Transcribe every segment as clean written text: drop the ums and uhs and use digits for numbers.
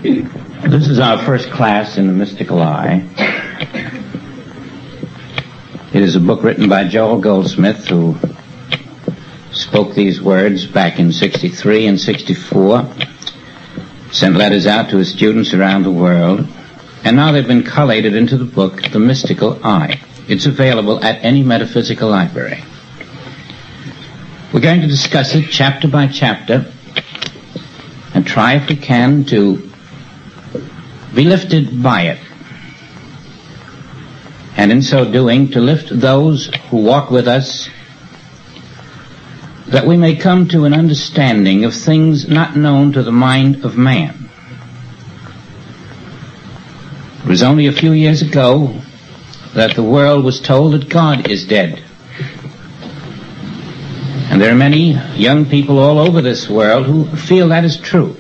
This is our first class in the mystical eye. It is a book written by Joel Goldsmith, who spoke these words back in 63 and 64, sent letters out to his students around the world, and now they've been collated into the book, The Mystical Eye. It's available at any metaphysical library. We're going to discuss it chapter by chapter and try, if we can, to be lifted by it. And in so doing, to lift those who walk with us, that we may come to an understanding of things not known to the mind of man. It was only a few years ago that the world was told that God is dead. And there are many young people all over this world who feel that is true.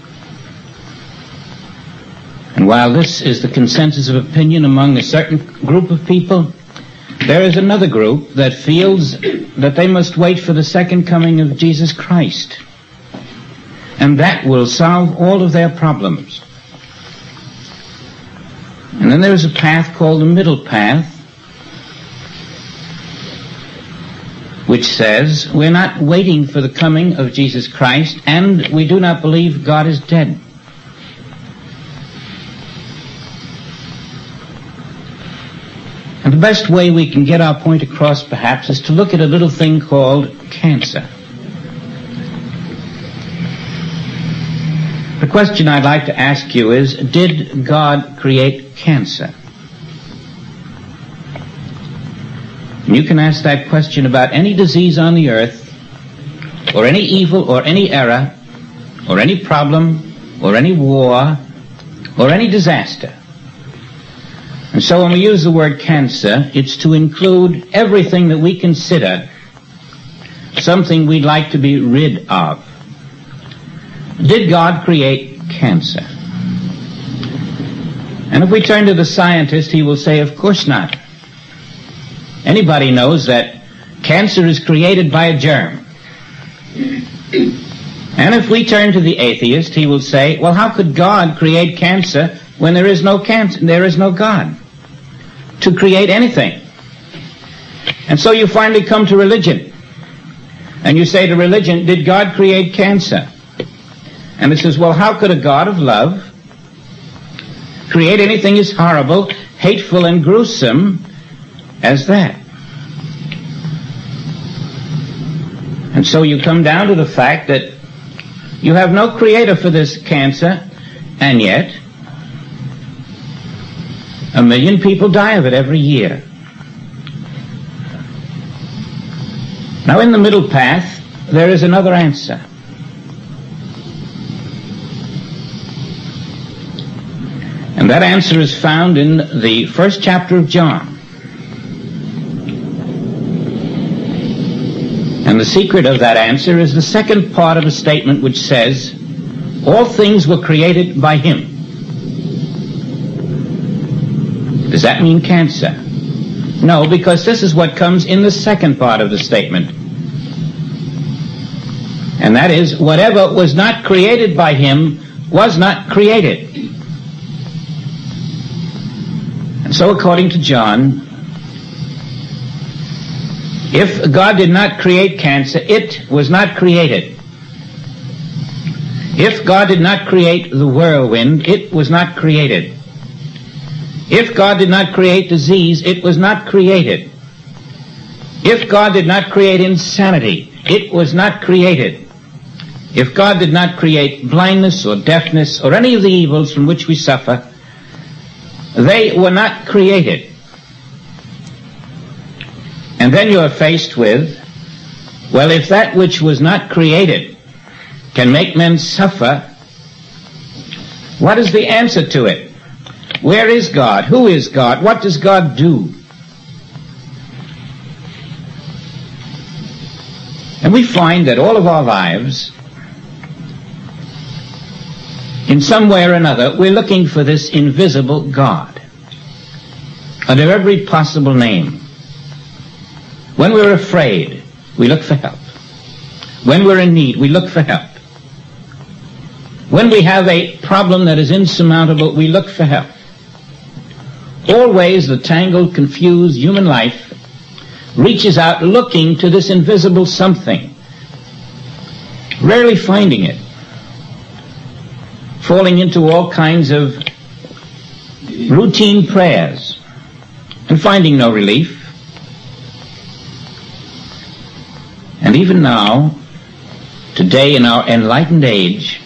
And while this is the consensus of opinion among a certain group of people, there is another group that feels that they must wait for the second coming of Jesus Christ. And that will solve all of their problems. And then there is a path called the middle path, which says we're not waiting for the coming of Jesus Christ, and we do not believe God is dead. And the best way we can get our point across, perhaps, is to look at a little thing called cancer. The question I'd like to ask you is, did God create cancer? And you can ask that question about any disease on the earth, or any evil, or any error, or any problem, or any war, or any disaster. And so when we use the word cancer, it's to include everything that we consider something we'd like to be rid of. Did God create cancer? And if we turn to the scientist, he will say, of course not. Anybody knows that cancer is created by a germ. And if we turn to the atheist, he will say, well, how could God create cancer when there is no cancer, there is no God to create anything? And so you finally come to religion. And you say to religion, did God create cancer? And it says, well, how could a God of love create anything as horrible, hateful, and gruesome as that? And so you come down to the fact that you have no creator for this cancer, and yet 1 million people die of it every year. Now, in the middle path, there is another answer. And that answer is found in the first chapter of John. And the secret of that answer is the second part of a statement which says, all things were created by him. Does that mean cancer? No, because this is what comes in the second part of the statement. And that is, whatever was not created by him was not created. And so according to John, if God did not create cancer, it was not created. If God did not create the whirlwind, it was not created. If God did not create disease, it was not created. If God did not create insanity, it was not created. If God did not create blindness or deafness or any of the evils from which we suffer, they were not created. And then you are faced with, well, if that which was not created can make men suffer, what is the answer to it? Where is God? Who is God? What does God do? And we find that all of our lives, in some way or another, we're looking for this invisible God under every possible name. When we're afraid, we look for help. When we're in need, we look for help. When we have a problem that is insurmountable, we look for help. Always the tangled, confused human life reaches out looking to this invisible something, rarely finding it, falling into all kinds of routine prayers and finding no relief. And even now, today in our enlightened age,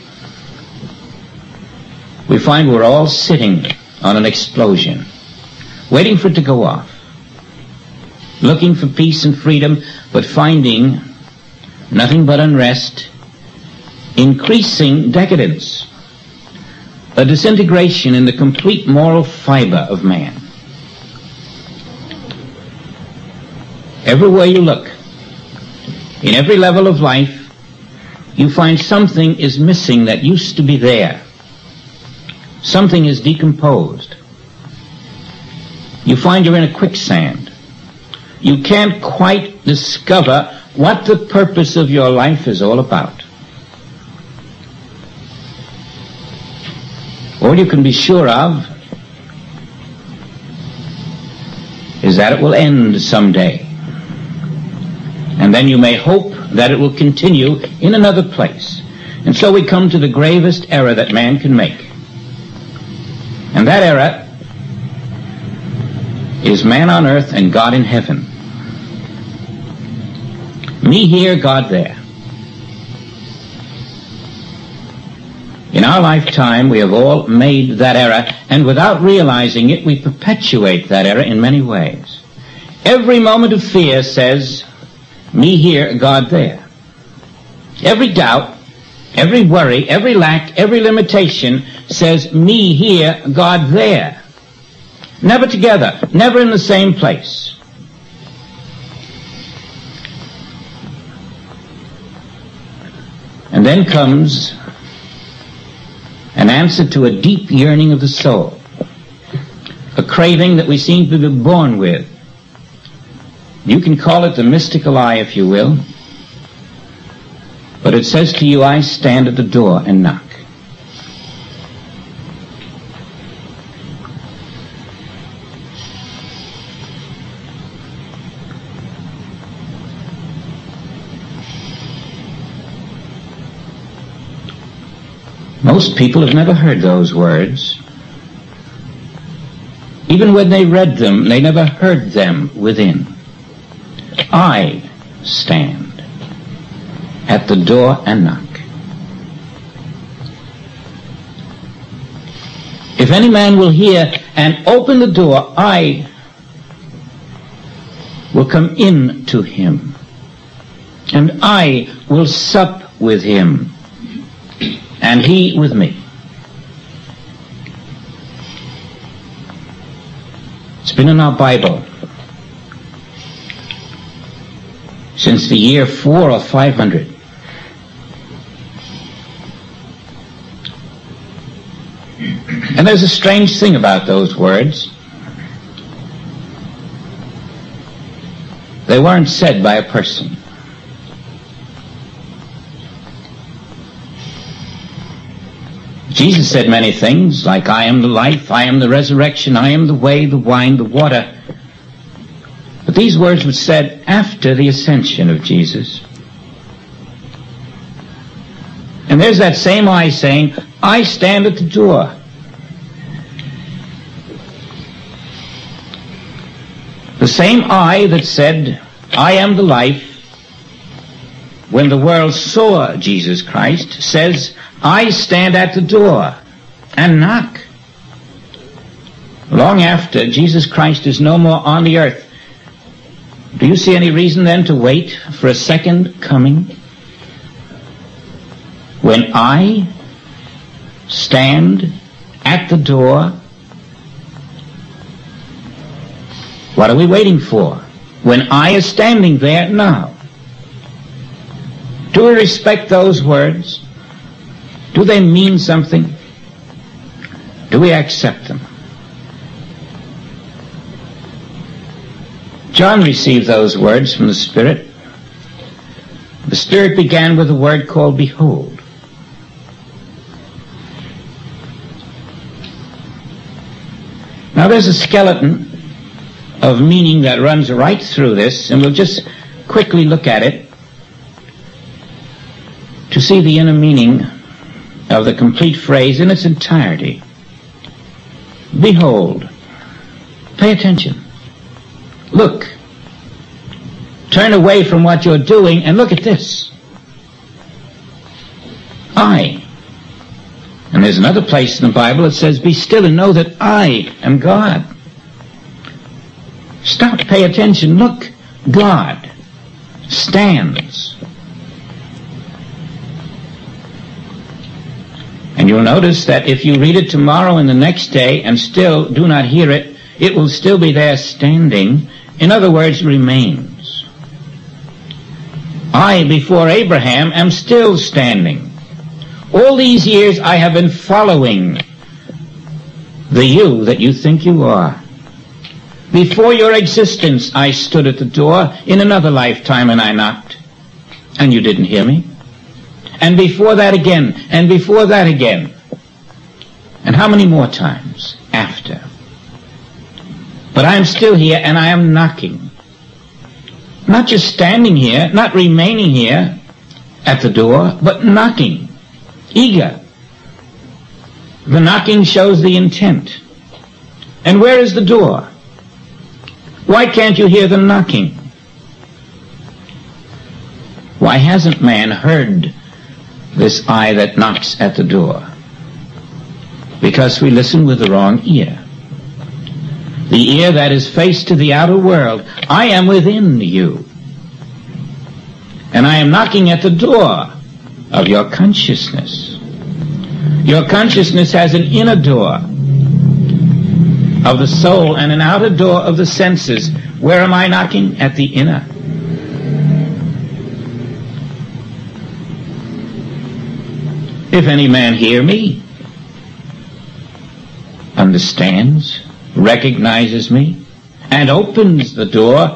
we find we're all sitting on an explosion, waiting for it to go off, looking for peace and freedom, but finding nothing but unrest, increasing decadence, a disintegration in the complete moral fiber of man. Everywhere you look, in every level of life, you find something is missing that used to be there. Something is decomposed. You find you're in a quicksand. You can't quite discover what the purpose of your life is all about. All you can be sure of is that it will end someday. And then you may hope that it will continue in another place. And so we come to the gravest error that man can make. And that error is man on earth and God in heaven. Me here, God there. In our lifetime, we have all made that error, and without realizing it, we perpetuate that error in many ways. Every moment of fear says, me here, God there. Every doubt, every worry, every lack, every limitation says, me here, God there. Never together, never in the same place. And then comes an answer to a deep yearning of the soul, a craving that we seem to be born with. You can call it the mystical eye, if you will, but it says to you, I stand at the door and knock. Most people have never heard those words. Even when they read them, they never heard them within. I stand at the door and knock. If any man will hear and open the door, I will come in to him, and I will sup with him, and he with me. It's been in our Bible since the year 400 or 500. And there's a strange thing about those words. They weren't said by a person. Jesus said many things, like I am the life, I am the resurrection, I am the way, the wine, the water. But these words were said after the ascension of Jesus. And there's that same I saying, I stand at the door. The same I that said, I am the life, when the world saw Jesus Christ, says, I stand at the door and knock. Long after Jesus Christ is no more on the earth, do you see any reason then to wait for a second coming? When I stand at the door, what are we waiting for? When I is standing there now. Do we respect those words? Do they mean something? Do we accept them? John received those words from the Spirit. The Spirit began with a word called behold. Now there's a skeleton of meaning that runs right through this, and we'll just quickly look at it to see the inner meaning of the complete phrase in its entirety. Behold. Pay attention. Look. Turn away from what you're doing and look at this. I. And there's another place in the Bible that says, be still and know that I am God. Stop, pay attention, look. God stands. And you'll notice that if you read it tomorrow and the next day and still do not hear it, it will still be there standing. In other words, remains. I, before Abraham, am still standing. All these years I have been following the you that you think you are. Before your existence, I stood at the door in another lifetime and I knocked. And you didn't hear me. And before that again, and before that again. And how many more times after? But I am still here and I am knocking. Not just standing here, not remaining here at the door, but knocking. Eager. The knocking shows the intent. And where is the door? Why can't you hear the knocking? Why hasn't man heard this eye that knocks at the door? Because we listen with the wrong ear. The ear that is faced to the outer world. I am within you. And I am knocking at the door of your consciousness. Your consciousness has an inner door of the soul and an outer door of the senses. Where am I knocking? At the inner. If any man hear me, understands, recognizes me, and opens the door,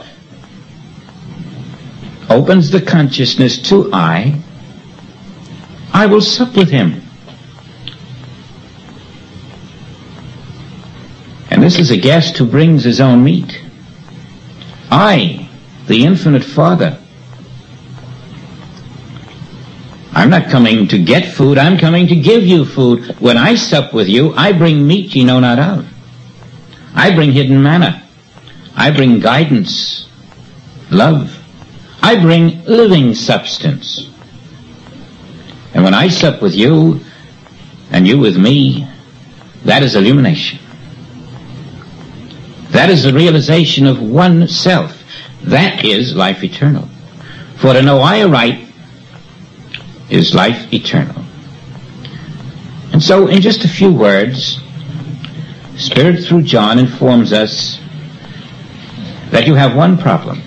opens the consciousness to I will sup with him. And this is a guest who brings his own meat. I, the infinite Father. I'm not coming to get food, I'm coming to give you food. When I sup with you, I bring meat ye know not of. I bring hidden manna. I bring guidance, love. I bring living substance. And when I sup with you, and you with me, that is illumination. That is the realization of one self. That is life eternal. For to know I aright is life eternal. And so, in just a few words, Spirit through John informs us that you have one problem.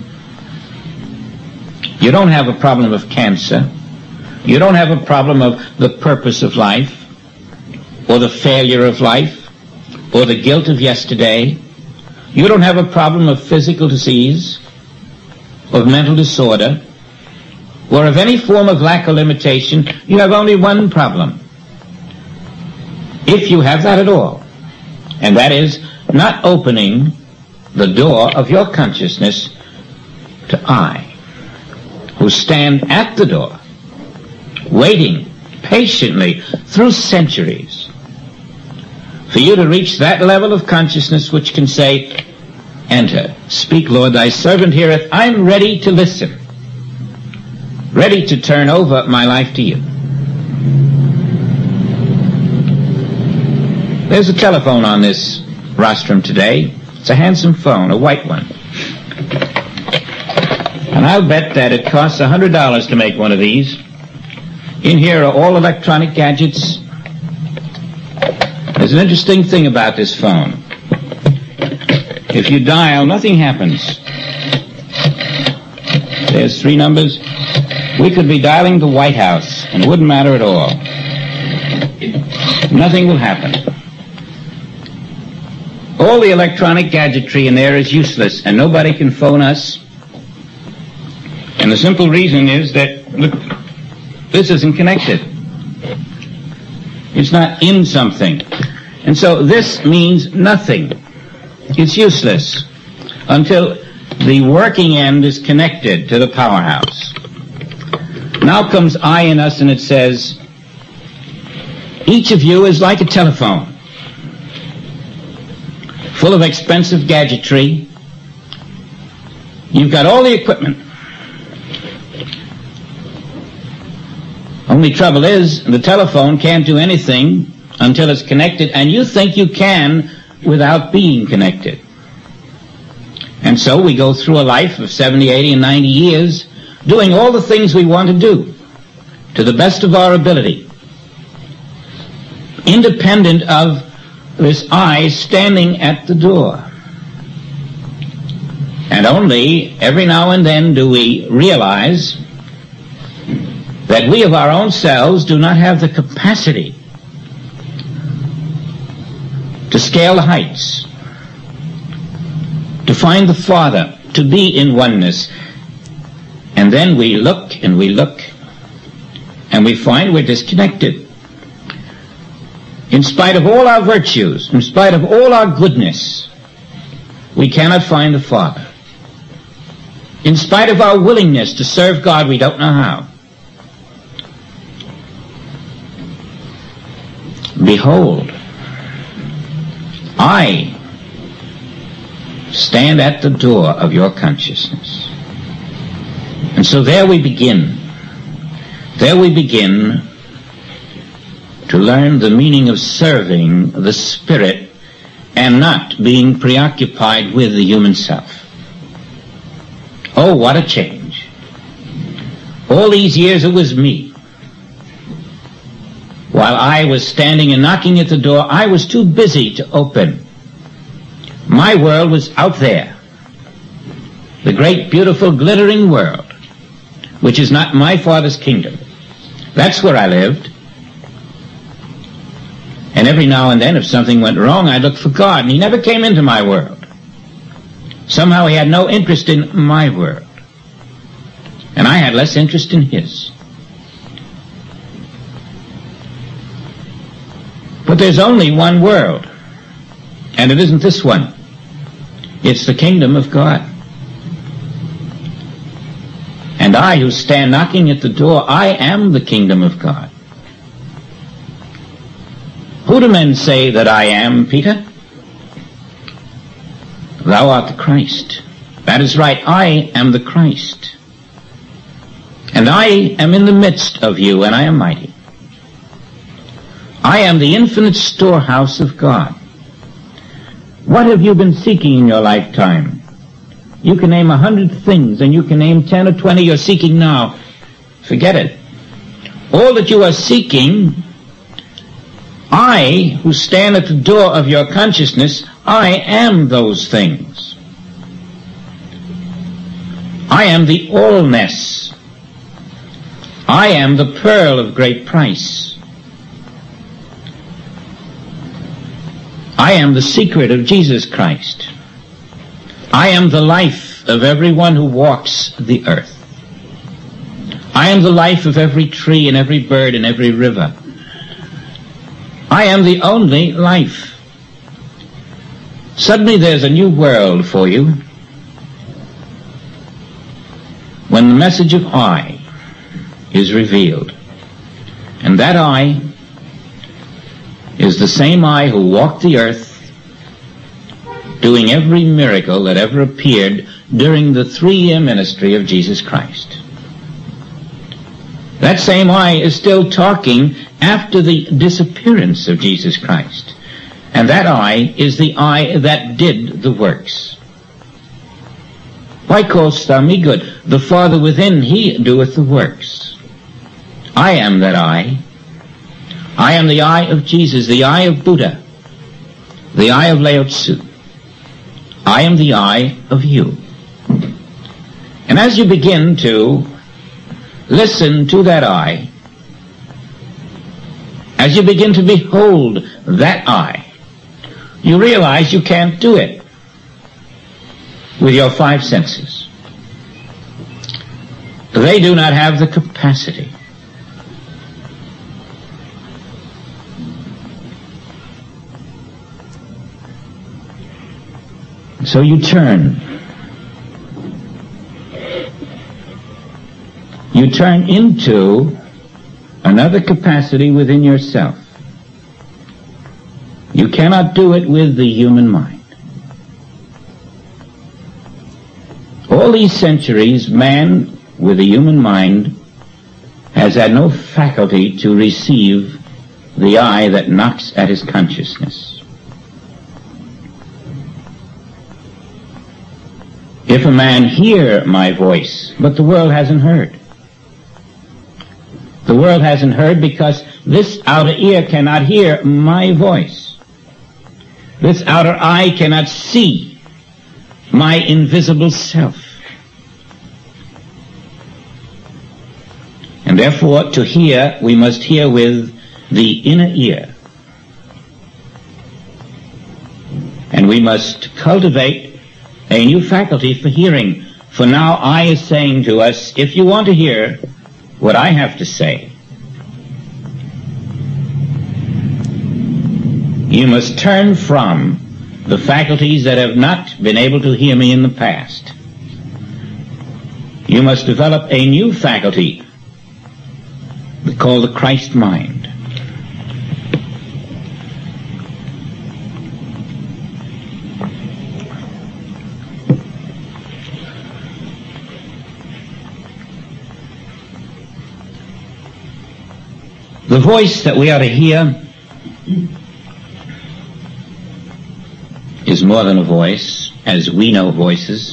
You don't have a problem of cancer. You don't have a problem of the purpose of life, or the failure of life, or the guilt of yesterday. You don't have a problem of physical disease, of mental disorder, or of any form of lack or limitation. You have only one problem. If you have that at all, and that is not opening the door of your consciousness to I, who stand at the door, waiting patiently through centuries for you to reach that level of consciousness which can say, enter, speak, Lord, thy servant heareth. I'm ready to listen, ready to turn over my life to you. There's a telephone on this rostrum today. It's a handsome phone, a white one. And I'll bet that it costs $100 to make one of these. In here are all electronic gadgets. There's an interesting thing about this phone. If you dial, nothing happens. There's 3 numbers. We could be dialing the White House, and it wouldn't matter at all. Nothing will happen. All the electronic gadgetry in there is useless, and nobody can phone us. And the simple reason is that, look, this isn't connected. It's not in something. And so this means nothing. It's useless until the working end is connected to the powerhouse. Now comes I in us, and it says, each of you is like a telephone, full of expensive gadgetry. You've got all the equipment. Only trouble is, the telephone can't do anything until it's connected, and you think you can without being connected. And so we go through a life of 70, 80, and 90 years doing all the things we want to do to the best of our ability, independent of this I standing at the door. And only every now and then do we realize that we of our own selves do not have the capacity to scale the heights, to find the Father, to be in oneness. And then we look and we look and we find we're disconnected. In spite of all our virtues, in spite of all our goodness, we cannot find the Father. In spite of our willingness to serve God, we don't know how. Behold, I stand at the door of your consciousness. And so there we begin. There we begin to learn the meaning of serving the Spirit and not being preoccupied with the human self. Oh, what a change. All these years it was me. While I was standing and knocking at the door, I was too busy to open. My world was out there. The great, beautiful, glittering world, which is not my Father's kingdom. That's where I lived. And every now and then, if something went wrong, I'd look for God, and He never came into my world. Somehow He had no interest in my world, and I had less interest in His. But there's only one world, and it isn't this one. It's the kingdom of God. And I who stand knocking at the door, I am the kingdom of God. Who do men say that I am, Peter? Thou art the Christ. That is right, I am the Christ. And I am in the midst of you, and I am mighty. I am the infinite storehouse of God. What have you been seeking in your lifetime? You can name 100 things, and you can name 10 or 20 you're seeking now. Forget it. All that you are seeking, I, who stand at the door of your consciousness, I am those things. I am the allness. I am the pearl of great price. I am the secret of Jesus Christ. I am the life of everyone who walks the earth. I am the life of every tree and every bird and every river. I am the only life. Suddenly there's a new world for you when the message of I is revealed. And that I is the same I who walked the earth doing every miracle that ever appeared during the 3-year ministry of Jesus Christ. That same I is still talking after the disappearance of Jesus Christ. And that I is the I that did the works. Why callest thou me good? The Father within, He doeth the works. I am that I. I am the I of Jesus, the I of Buddha, the I of Lao Tzu. I am the I of you. And as you begin to listen to that I, as you begin to behold that I, you realize you can't do it with your 5 senses. They do not have the capacity. So you turn. You turn into another capacity within yourself. You cannot do it with the human mind. All these centuries, man with the human mind has had no faculty to receive the eye that knocks at his consciousness. If a man hear my voice, but the world hasn't heard. The world hasn't heard because this outer ear cannot hear my voice. This outer eye cannot see my invisible self. And therefore, to hear, we must hear with the inner ear. And we must cultivate a new faculty for hearing. For now, I is saying to us, if you want to hear what I have to say, you must turn from the faculties that have not been able to hear me in the past. You must develop a new faculty called the Christ mind. The voice that we are to hear is more than a voice, as we know voices.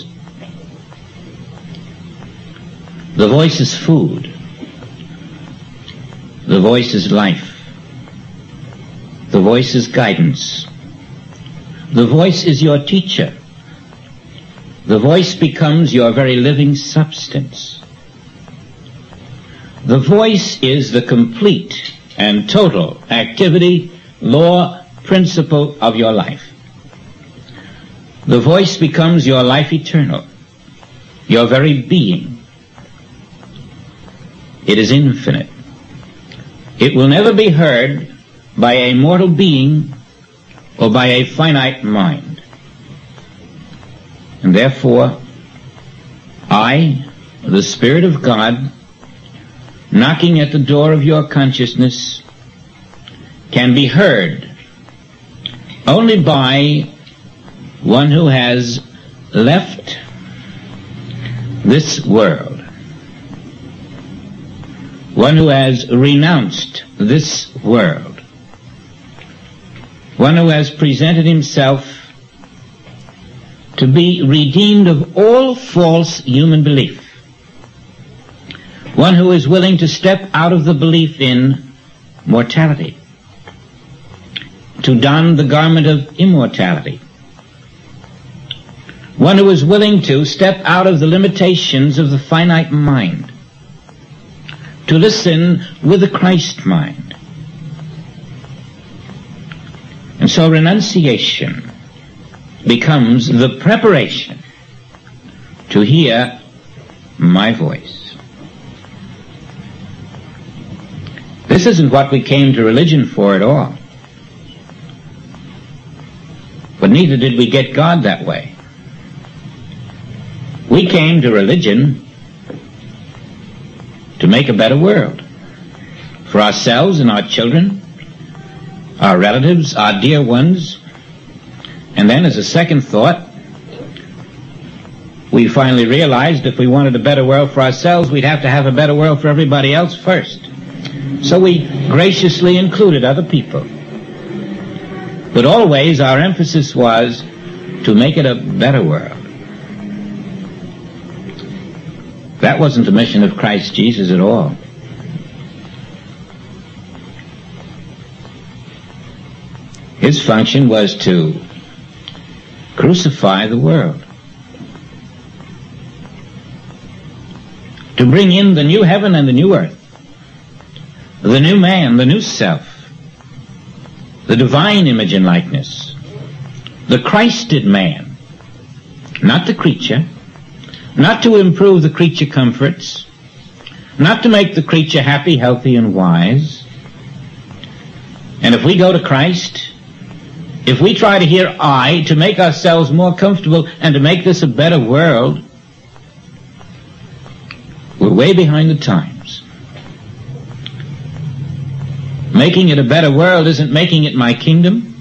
The voice is food. The voice is life. The voice is guidance. The voice is your teacher. The voice becomes your very living substance. The voice is the complete and total activity, law, principle of your life. The voice becomes your life eternal, your very being. It is infinite. It will never be heard by a mortal being or by a finite mind. And therefore, I, the Spirit of God, knocking at the door of your consciousness, can be heard only by one who has left this world, one who has renounced this world, one who has presented himself to be redeemed of all false human belief, one who is willing to step out of the belief in mortality, to don the garment of immortality, one who is willing to step out of the limitations of the finite mind, to listen with the Christ mind. And so renunciation becomes the preparation to hear my voice. This isn't what we came to religion for at all. But neither did we get God that way. We came to religion to make a better world for ourselves and our children, our relatives, our dear ones. And then as a second thought, we finally realized if we wanted a better world for ourselves, we'd have to have a better world for everybody else first. So we graciously included other people. But always our emphasis was to make it a better world. That wasn't the mission of Christ Jesus at all. His function was to crucify the world, to bring in the new heaven and the new earth, the new man, the new self, the divine image and likeness, the Christed man, not the creature, not to improve the creature comforts, not to make the creature happy, healthy, and wise. And if we go to Christ, if we try to hear I to make ourselves more comfortable and to make this a better world, we're way behind the times. Making it a better world isn't making it my kingdom.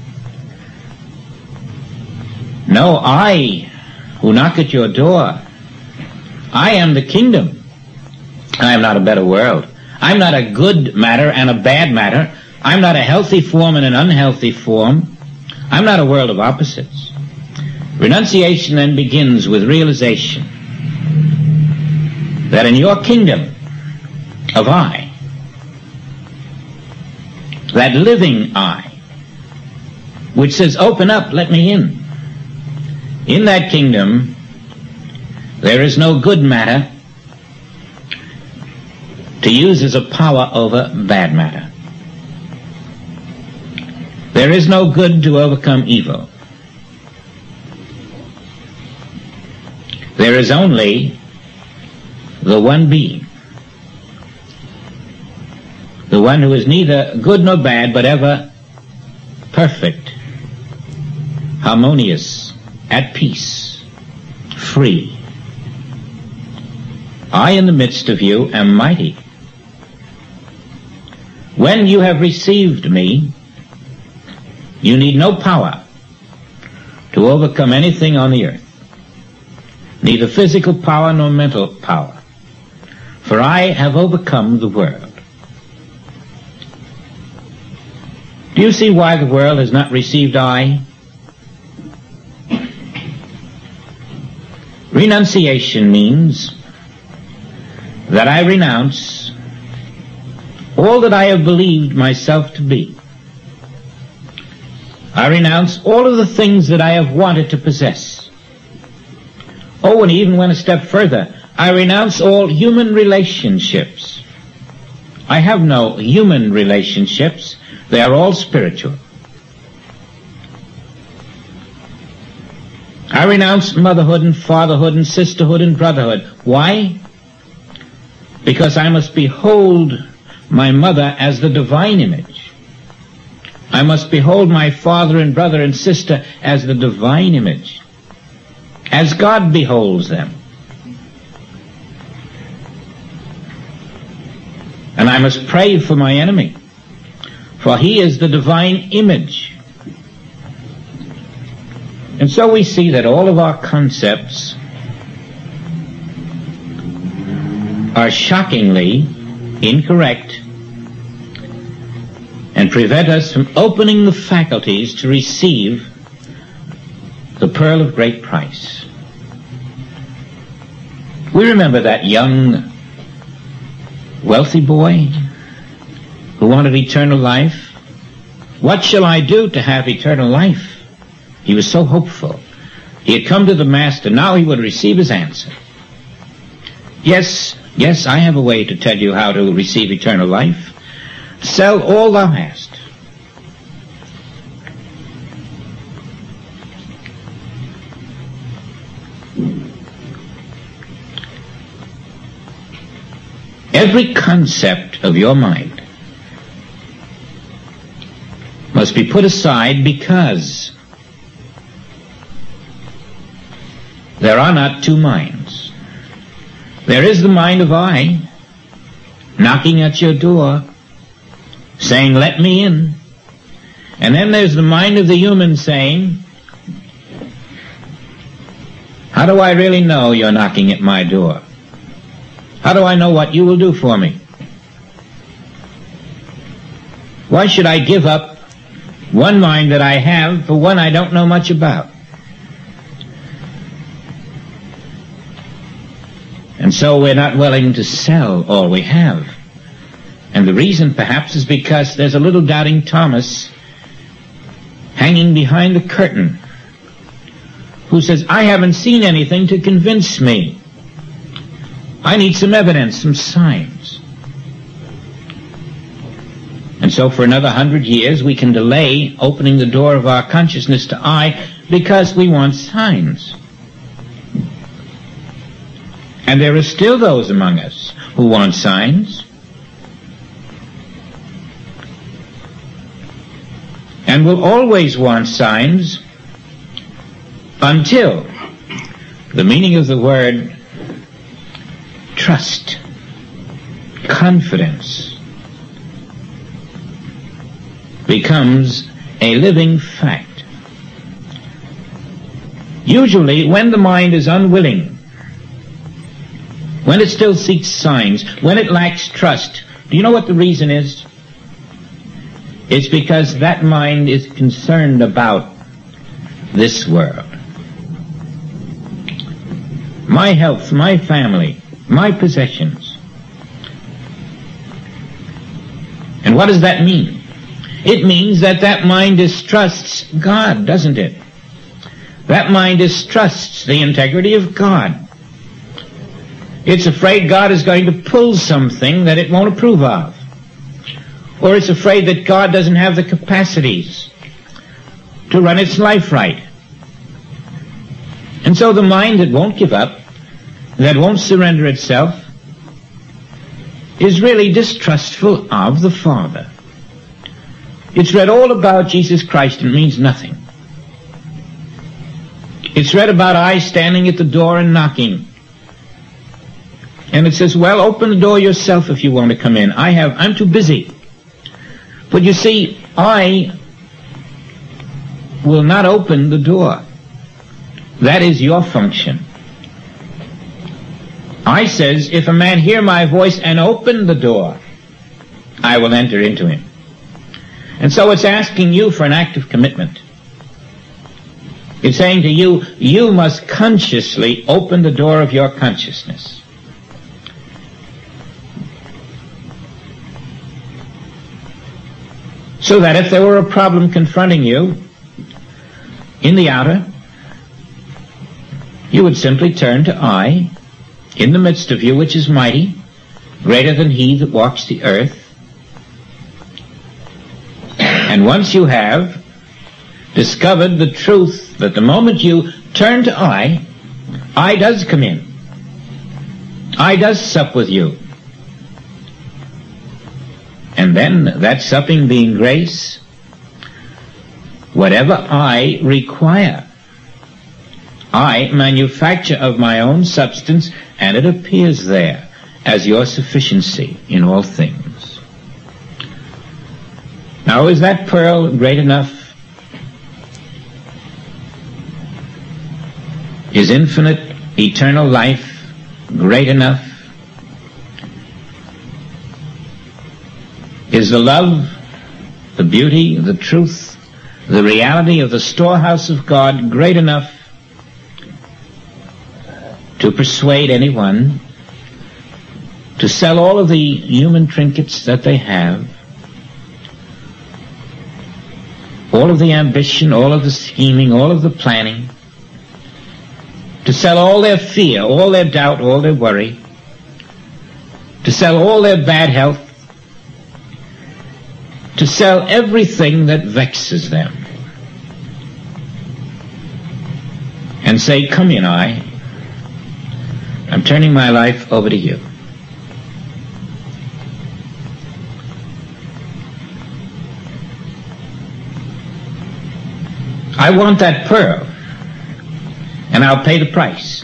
No, I who knock at your door, I am the kingdom. I am not a better world. I'm not a good matter and a bad matter. I'm not a healthy form and an unhealthy form. I'm not a world of opposites. Renunciation then begins with realization that in your kingdom of I, that living I, which says, open up, let me in that kingdom, there is no good matter to use as a power over bad matter. There is no good to overcome evil. There is only the one being, the one who is neither good nor bad, but ever perfect, harmonious, at peace, free. I in the midst of you am mighty. When you have received me, you need no power to overcome anything on the earth, neither physical power nor mental power, for I have overcome the world. Do you see why the world has not received I? Renunciation means that I renounce all that I have believed myself to be. I renounce all of the things that I have wanted to possess. Oh, and even went a step further. I renounce all human relationships. I have no human relationships. They are all spiritual. I renounce motherhood and fatherhood and sisterhood and brotherhood. Why? Because I must behold my mother as the divine image. I must behold my father and brother and sister as the divine image, as God beholds them. And I must pray for my enemy, for he is the divine image. And so we see that all of our concepts are shockingly incorrect and prevent us from opening the faculties to receive the pearl of great price. We remember that young, wealthy boy who wanted eternal life. What shall I do to have eternal life? He was so hopeful. He had come to the Master. Now he would receive his answer. Yes, I have a way to tell you how to receive eternal life. Sell all thou hast. Every concept of your mind must be put aside, because there are not two minds. There is the mind of I, knocking at your door, saying, let me in. And then there's the mind of the human saying, how do I really know you're knocking at my door? How do I know what you will do for me? Why should I give up one mind that I have for one I don't know much about? And so we're not willing to sell all we have. And the reason perhaps is because there's a little doubting Thomas hanging behind the curtain who says, I haven't seen anything to convince me. I need some evidence, some signs. And so for another 100 years we can delay opening the door of our consciousness to I because we want signs. And there are still those among us who want signs. and will always want signs until the meaning of the word trust, confidence, becomes a living fact. Usually, when the mind is unwilling, when it still seeks signs, when it lacks trust, do you know what the reason is? It's because that mind is concerned about this world. My health, my family, my possessions. And what does that mean? It means that that mind distrusts God, doesn't it? That mind distrusts the integrity of God. It's afraid God is going to pull something that it won't approve of. Or it's afraid that God doesn't have the capacities to run its life right. And so the mind that won't give up, that won't surrender itself, is really distrustful of the Father. It's read all about Jesus Christ and it means nothing. It's read about I standing at the door and knocking. And it says, well, open the door yourself if you want to come in. I'm too busy. But you see, I will not open the door. That is your function. I says, if a man hear my voice and open the door, I will enter into him. And so it's asking you for an act of commitment. It's saying to you, you must consciously open the door of your consciousness. So that if there were a problem confronting you in the outer, you would simply turn to I, in the midst of you, which is mighty, greater than he that walks the earth. And once you have discovered the truth that the moment you turn to I does come in. I does sup with you. And then, that supping being grace, whatever I require, I manufacture of my own substance, and it appears there as your sufficiency in all things. Now, is that pearl great enough? Is infinite, eternal life great enough? Is the love, the beauty, the truth, the reality of the storehouse of God great enough to persuade anyone to sell all of the human trinkets that they have, all of the ambition, all of the scheming, all of the planning, to sell all their fear, all their doubt, all their worry, to sell all their bad health, to sell everything that vexes them, and say, come in, I'm turning my life over to you. I want that pearl, and I'll pay the price.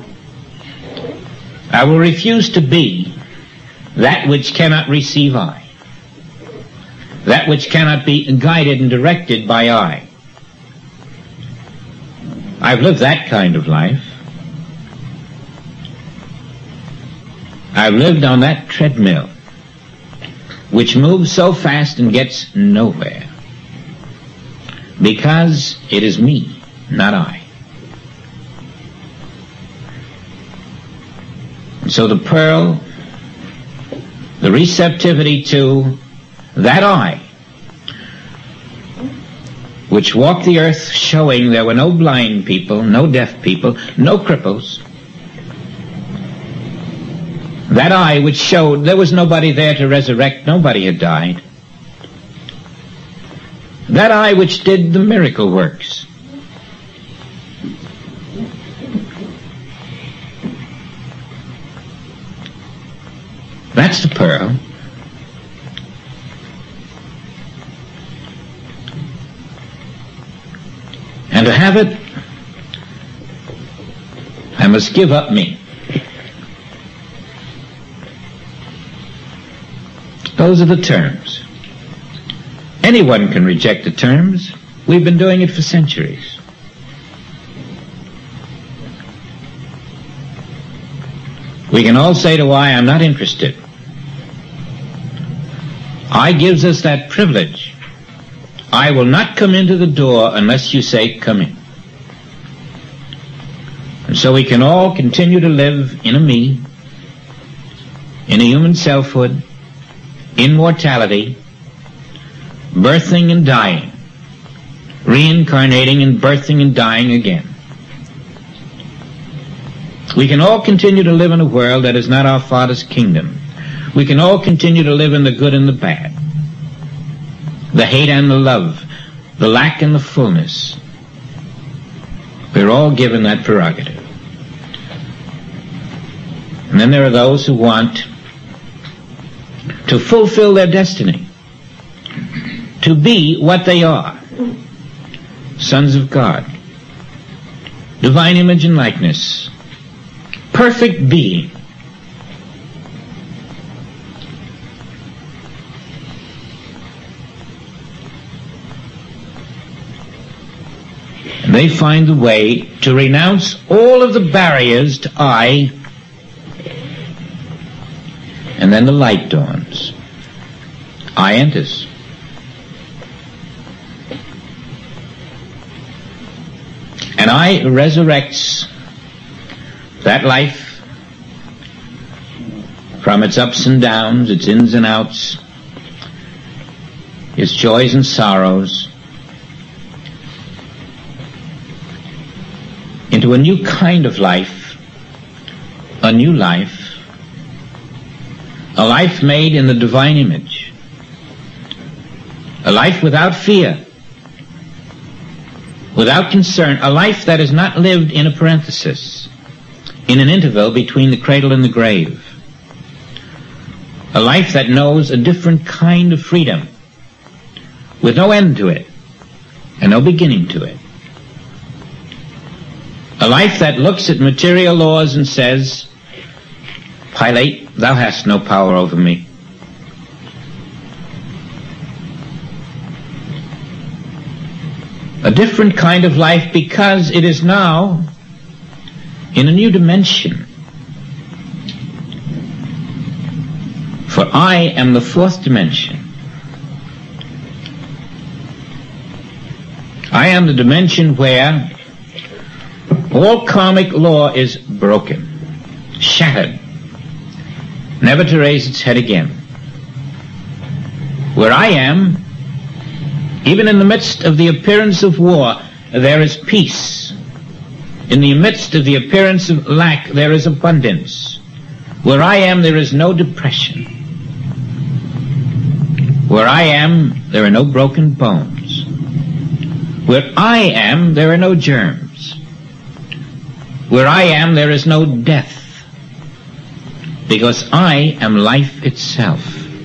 I will refuse to be that which cannot receive I, that which cannot be guided and directed by I. I've lived that kind of life. I've lived on that treadmill, which moves so fast and gets nowhere, because it is me, not I. And so the pearl, the receptivity to that I, which walked the earth showing there were no blind people, no deaf people, no cripples. That I which showed there was nobody there to resurrect, nobody had died. That I which did the miracle works. That's the pearl. And to have it, I must give up me. Those are the terms. Anyone can reject the terms. We've been doing it for centuries. We can all say to I am not interested. I gives us that privilege. I will not come into the door unless you say come in. And so we can all continue to live in a me, in a human selfhood, in mortality, birthing and dying, reincarnating and birthing and dying again. We can all continue to live in a world that is not our Father's kingdom. We can all continue to live in the good and the bad, the hate and the love, the lack and the fullness. We're all given that prerogative. And then there are those who want to fulfill their destiny, to be what they are, sons of God, divine image and likeness, perfect being. And they find the way to renounce all of the barriers to I, and then the light dawns. I enters. And I resurrects that life from its ups and downs, its ins and outs, its joys and sorrows, into a new kind of life, a new life, a life made in the divine image, a life without fear, without concern, a life that is not lived in a parenthesis, in an interval between the cradle and the grave, a life that knows a different kind of freedom, with no end to it and no beginning to it, a life that looks at material laws and says, Pilate, thou hast no power over me. A different kind of life because it is now in a new dimension. For I am the fourth dimension. I am the dimension where all karmic law is broken, shattered, never to raise its head again. Where I am, even in the midst of the appearance of war, there is peace. In the midst of the appearance of lack, there is abundance. Where I am, there is no depression. Where I am, there are no broken bones. Where I am, there are no germs. Where I am, there is no death. Because I am life itself.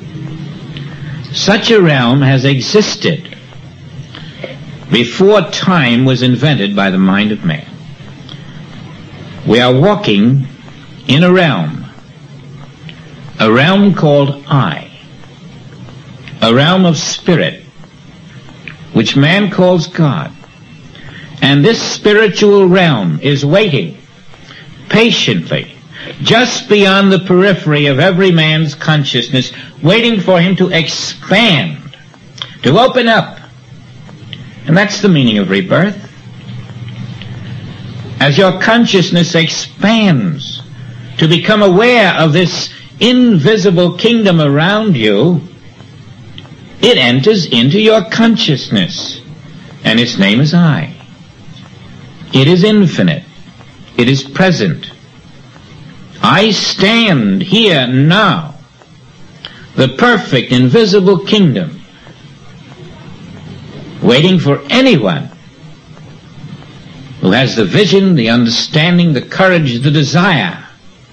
Such a realm has existed before time was invented by the mind of man. We are walking in a realm called I, a realm of spirit, which man calls God. And this spiritual realm is waiting patiently just beyond the periphery of every man's consciousness, waiting for him to expand, to open up. And that's the meaning of rebirth. As your consciousness expands to become aware of this invisible kingdom around you, it enters into your consciousness, and its name is I. It is infinite. It is present. I stand here now, the perfect invisible kingdom, waiting for anyone who has the vision, the understanding, the courage, the desire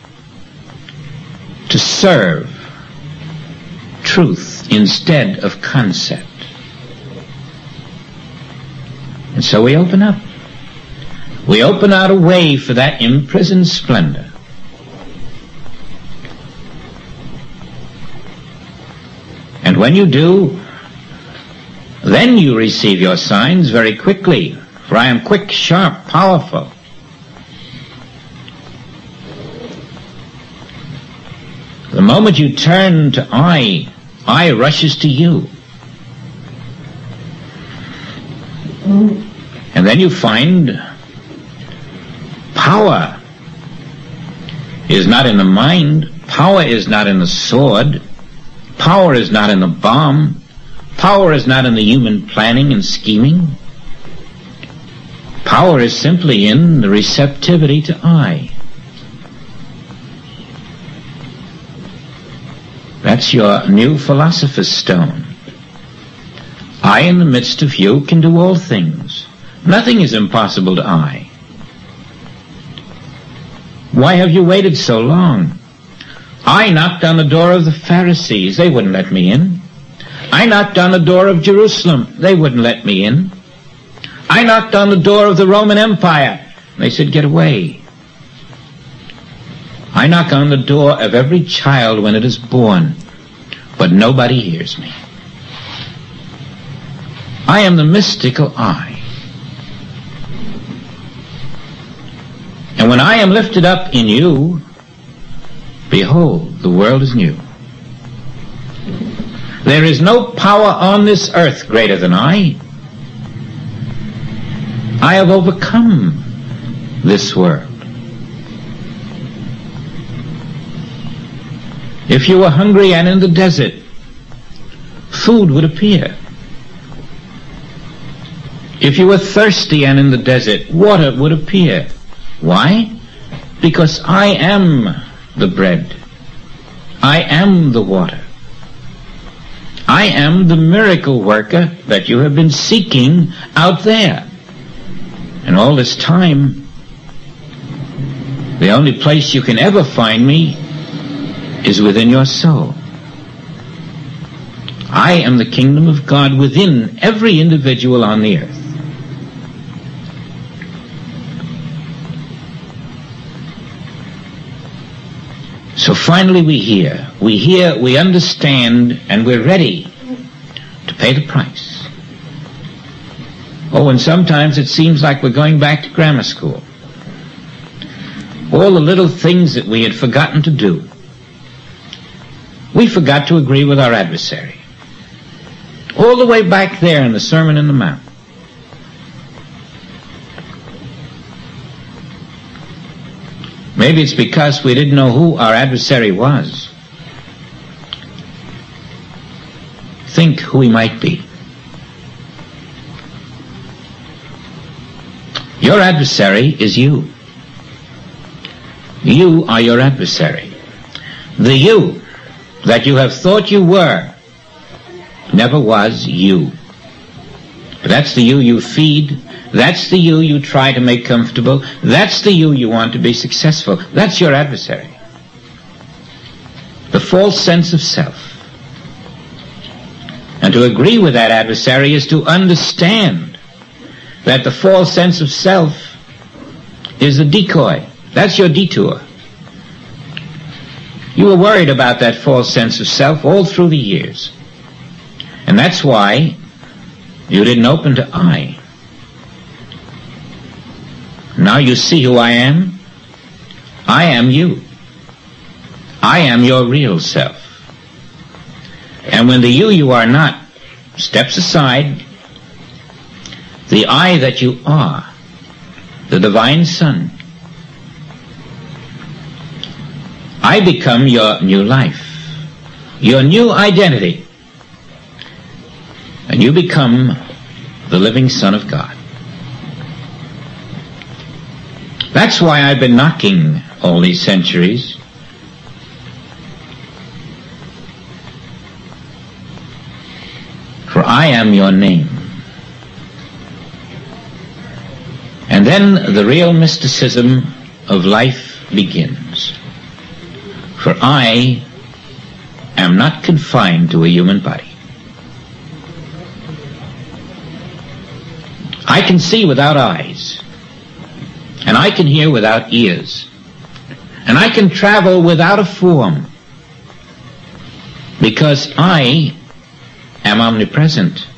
to serve truth instead of concept. And so we open up. We open out a way for that imprisoned splendor. And when you do, then you receive your signs very quickly, for I am quick, sharp, powerful. The moment you turn to I rushes to you. And then you find power is not in the mind, power is not in the sword, power is not in the bomb, power is not in the human planning and scheming. Power is simply in the receptivity to I. That's your new philosopher's stone. I in the midst of you can do all things. Nothing is impossible to I. Why have you waited so long? I knocked on the door of the Pharisees. They wouldn't let me in. I knocked on the door of Jerusalem. They wouldn't let me in. I knocked on the door of the Roman Empire. They said, get away. I knock on the door of every child when it is born, but nobody hears me. I am the mystical I. And when I am lifted up in you, behold, the world is new. There is no power on this earth greater than I. I have overcome this world. If you were hungry and in the desert, food would appear. If you were thirsty and in the desert, water would appear. Why? Because I am the bread. I am the water. I am the miracle worker that you have been seeking out there. And all this time, the only place you can ever find me is within your soul. I am the kingdom of God within every individual on the earth. So finally we hear, we understand, and we're ready to pay the price. Oh, and sometimes it seems like we're going back to grammar school. All the little things that we had forgotten to do. We forgot to agree with our adversary. All the way back there in the Sermon on the Mount. Maybe it's because we didn't know who our adversary was. Think who he might be. Your adversary is you. You are your adversary. The you that you have thought you were never was you. That's the you feed. That's the you try to make comfortable. That's the you want to be successful. That's your adversary. The false sense of self. And to agree with that adversary is to understand that the false sense of self is a decoy. That's your detour. You were worried about that false sense of self all through the years. And that's why you didn't open to I. Now you see who I am. I am you. I am your real self. And when the you are not steps aside, the I that you are, the divine Son, I become your new life, your new identity, and you become the living Son of God. That's why I've been knocking all these centuries. For I am your name. And then the real mysticism of life begins. For I am not confined to a human body. I can see without eyes. and I can hear without ears, and I can travel without a form, because I am omnipresent.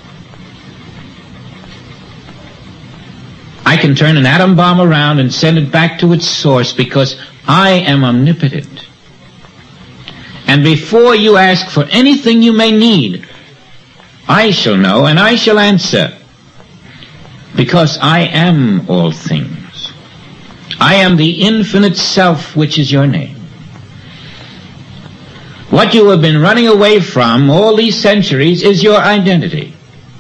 I can turn an atom bomb around and send it back to its source because I am omnipotent. And before you ask for anything you may need, I shall know and I shall answer, because I am all things. I am the infinite self, which is your name. What you have been running away from all these centuries is your identity,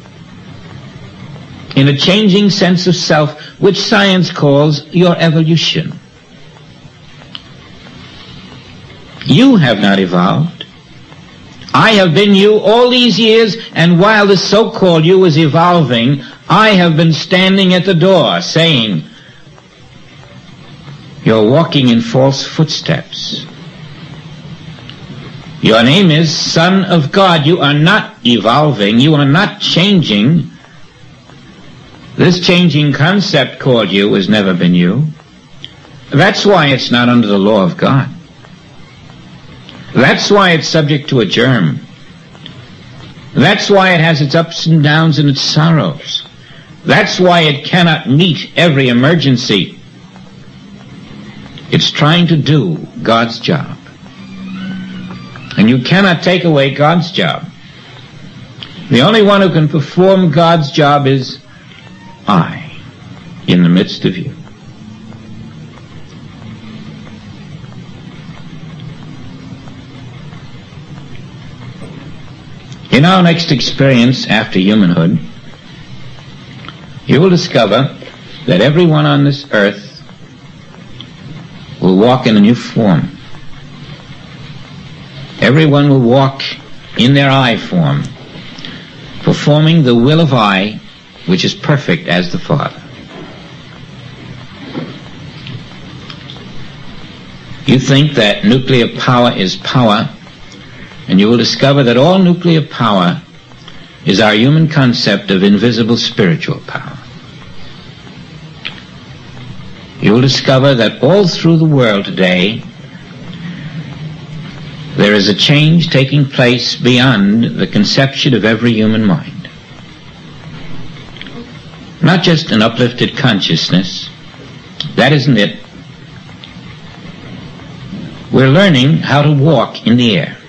in a changing sense of self, which science calls your evolution. You have not evolved. I have been you all these years, and while this so-called you is evolving, I have been standing at the door saying, you're walking in false footsteps. Your name is Son of God. You are not evolving. You are not changing. This changing concept called you has never been you. That's why it's not under the law of God. That's why it's subject to a germ. That's why it has its ups and downs and its sorrows. That's why it cannot meet every emergency. It's trying to do God's job. And you cannot take away God's job. The only one who can perform God's job is I, in the midst of you. In our next experience after humanhood, you will discover that everyone on this earth will walk in a new form. Everyone will walk in their I form, performing the will of I, which is perfect as the Father. You think that nuclear power is power, and you will discover that all nuclear power is our human concept of invisible spiritual power. You will discover that all through the world today, there is a change taking place beyond the conception of every human mind. Not just an uplifted consciousness. That isn't it. We're learning how to walk in the air.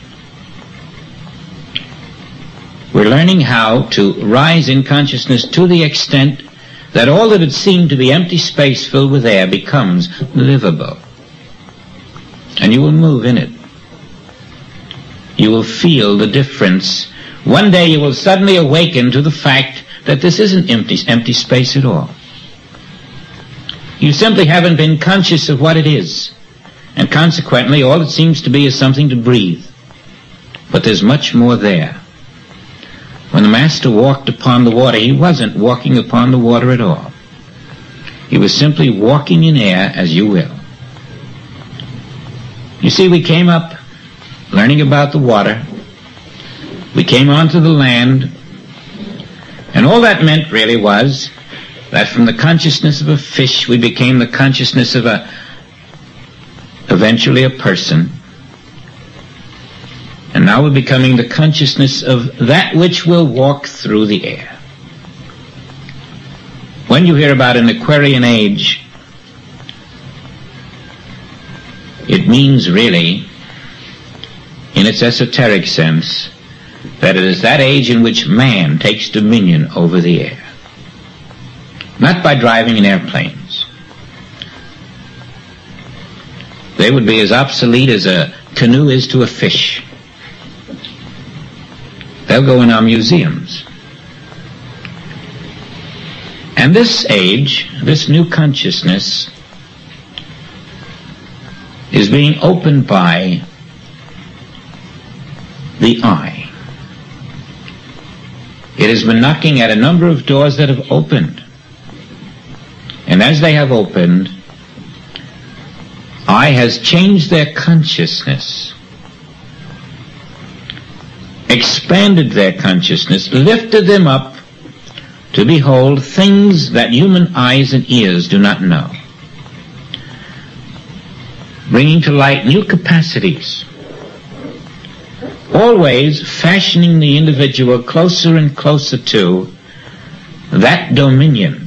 We're learning how to rise in consciousness to the extent that all that had seemed to be empty space filled with air becomes livable. And you will move in it. You will feel the difference. One day you will suddenly awaken to the fact that this isn't empty space at all. You simply haven't been conscious of what it is. And consequently, all it seems to be is something to breathe. But there's much more there. When the Master walked upon the water, he wasn't walking upon the water at all. He was simply walking in air as you will. You see, we came up learning about the water. We came onto the land. And all that meant really was that from the consciousness of a fish, we became the consciousness of eventually a person. And now we're becoming the consciousness of that which will walk through the air. When you hear about an Aquarian age, it means really, in its esoteric sense, that it is that age in which man takes dominion over the air. Not by driving in airplanes. They would be as obsolete as a canoe is to a fish. They'll go in our museums. And this age, this new consciousness, is being opened by the I. It has been knocking at a number of doors that have opened. And as they have opened, I has changed their consciousness, expanded their consciousness, lifted them up to behold things that human eyes and ears do not know, bringing to light new capacities, always fashioning the individual closer and closer to that dominion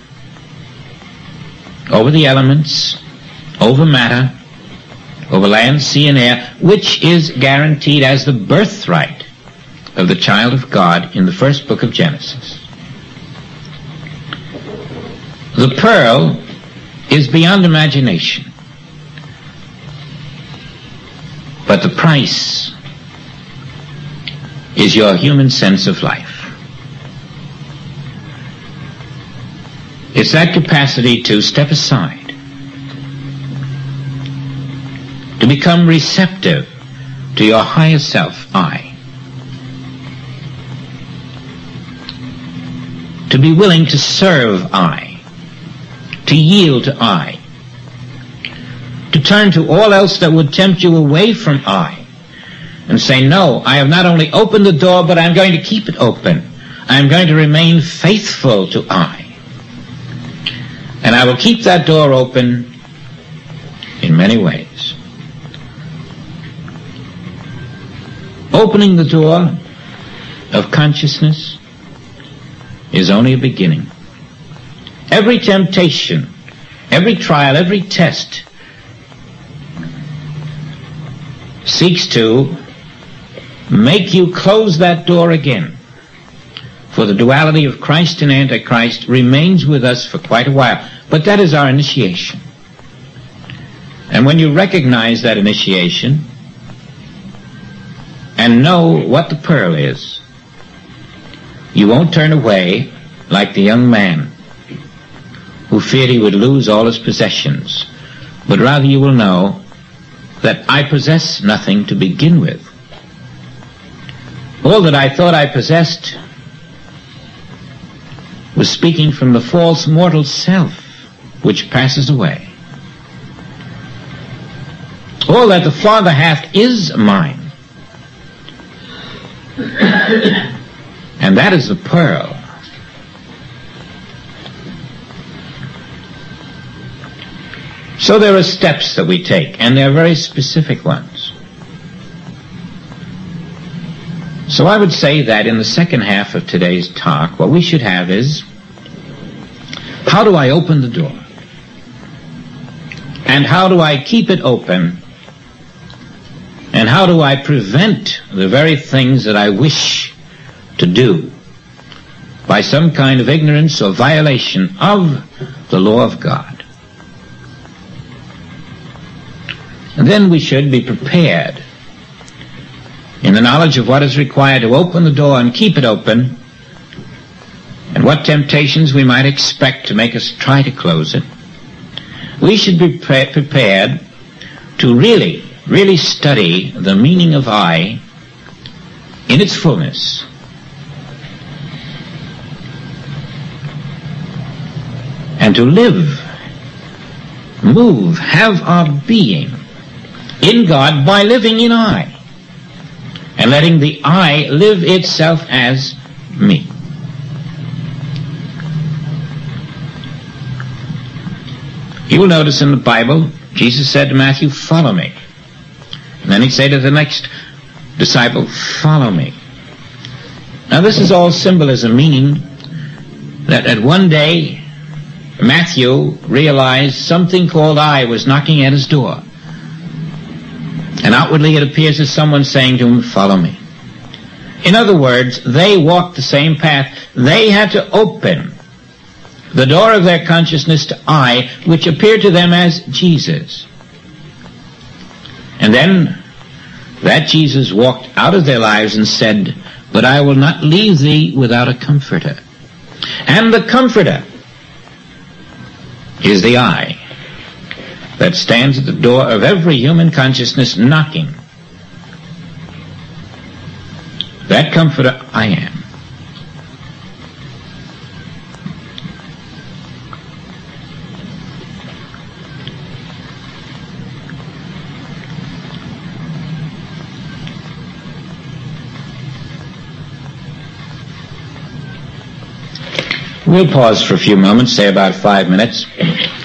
over the elements, over matter, over land, sea, and air, which is guaranteed as the birthright of the child of God in the first book of Genesis. The pearl is beyond imagination, but the price is your human sense of life. It's that capacity to step aside, to become receptive to your higher self, I, to be willing to serve I, to yield to I, to turn to all else that would tempt you away from I, and say, no, I have not only opened the door, but I'm going to keep it open. I'm going to remain faithful to I. And I will keep that door open in many ways. Opening the door of consciousness is only a beginning. Every temptation, every trial, every test seeks to make you close that door again. For the duality of Christ and Antichrist remains with us for quite a while. But that is our initiation. And when you recognize that initiation and know what the pearl is, you won't turn away like the young man who feared he would lose all his possessions, but rather you will know that I possess nothing to begin with. All that I thought I possessed was speaking from the false mortal self which passes away. All that the Father hath is mine. And that is the pearl. So there are steps that we take, and they're very specific ones. So I would say that in the second half of today's talk, what we should have is, how do I open the door? And how do I keep it open? And how do I prevent the very things that I wish to do by some kind of ignorance or violation of the law of God? And then we should be prepared in the knowledge of what is required to open the door and keep it open, and what temptations we might expect to make us try to close it. We should be prepared to really study the meaning of I in its fullness. And to live, move, have our being in God by living in I, and letting the I live itself as me. You will notice in the Bible, Jesus said to Matthew, follow me. And then he'd say to the next disciple, follow me. Now this is all symbolism, meaning that at one day Matthew realized something called I was knocking at his door. And outwardly it appears as someone saying to him, follow me. In other words, they walked the same path. They had to open the door of their consciousness to I, which appeared to them as Jesus. And then that Jesus walked out of their lives and said, but I will not leave thee without a comforter. And the comforter is the I that stands at the door of every human consciousness knocking. That comforter I am. We'll pause for a few moments, say about 5 minutes.